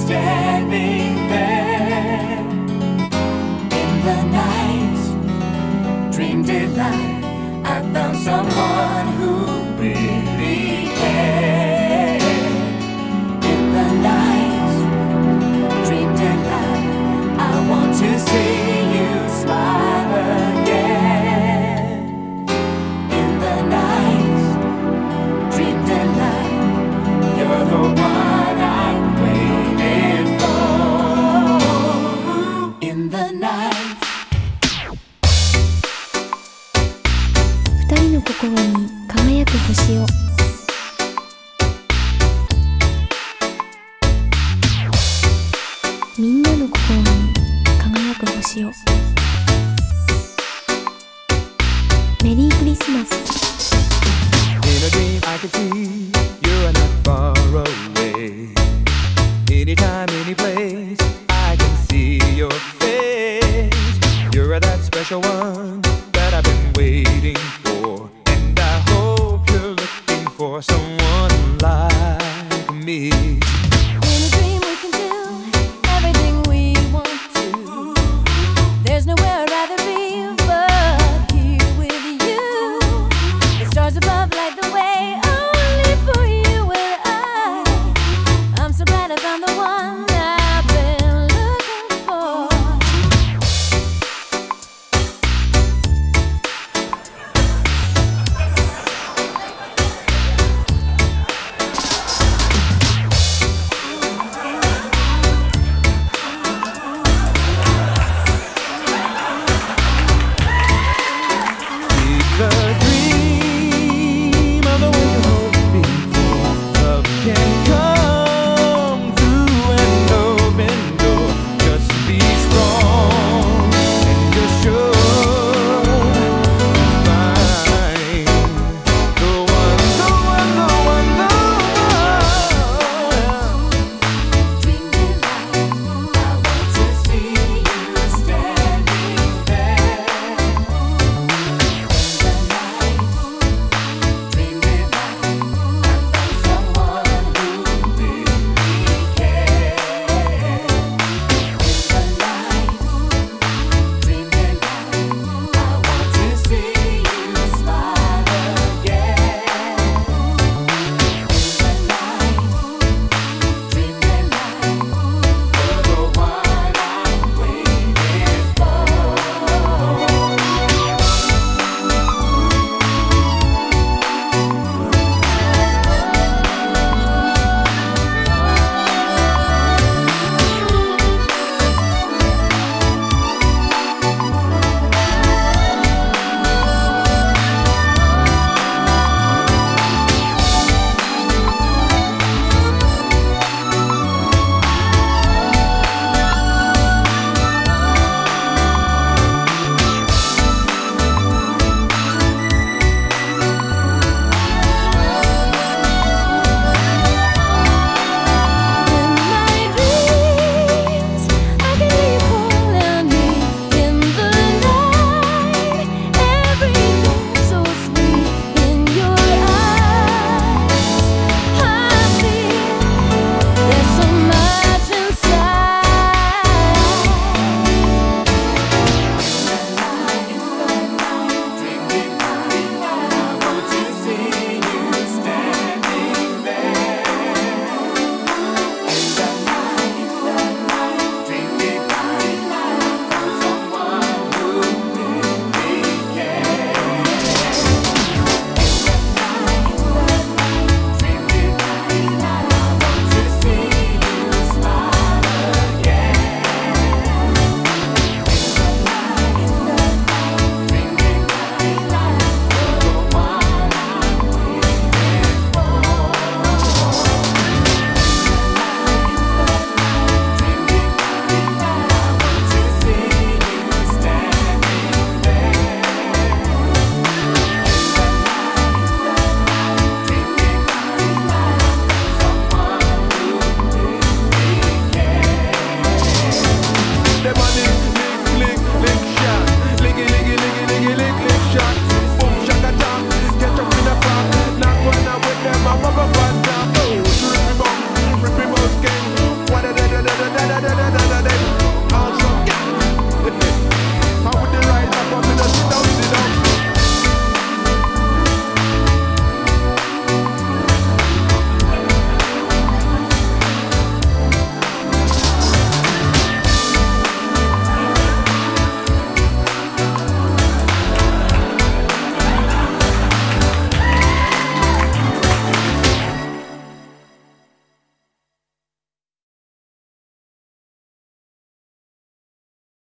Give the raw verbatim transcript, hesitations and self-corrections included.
standing there in the night, dream delight. I found someone who really cared. In the night, dream delight. I want to see you smile again. In the night, dream delight. You're the one I'm waiting for. In the night. 二人の心に輝く星を。みんなの心に輝く星を。メリークリスマス。 In a dream I can see you're not far away. Anytime, any place I can see your face. You're that special one that I've been waiting for, and I hope you're looking for someone like me. In a dream we can do everything we want to. There's nowhere I'd rather be but here with you. The stars above